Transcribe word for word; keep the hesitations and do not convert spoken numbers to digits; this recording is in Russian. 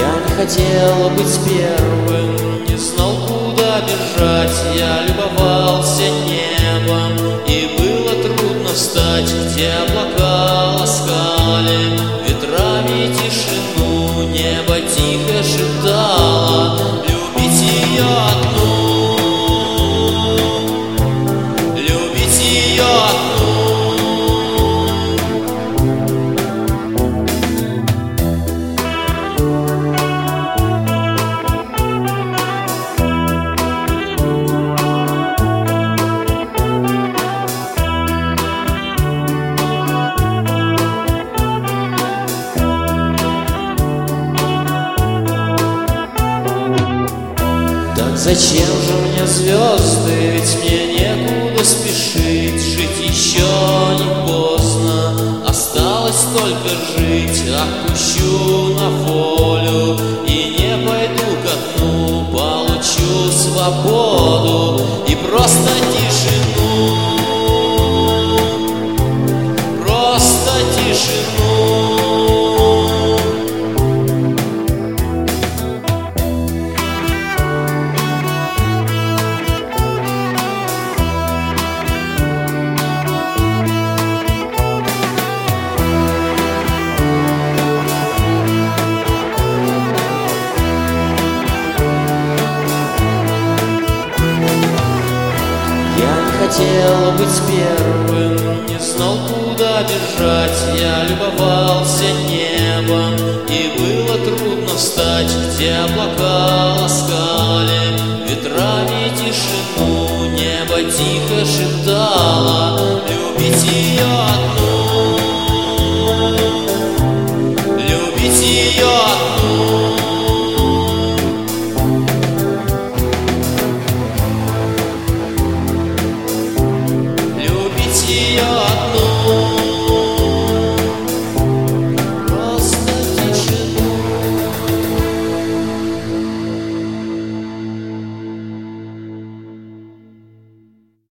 Я не хотел быть первым, не знал, куда бежать. Я любовался небом, и было трудно встать, где облака ласкали ветрами тишину. Небо тихо шептало: любить ее одну, любить ее одну. Зачем же мне звезды, ведь мне некуда спешить. Жить еще не поздно, осталось только жить. Отпущу на волю и не пойду ко дну. Получу свободу и просто тишину, просто тишину. Хотел быть первым, не знал, куда бежать. Я любовался небом, и было трудно встать, где облака ласкали ветрами тишину. Небо тихо шептало: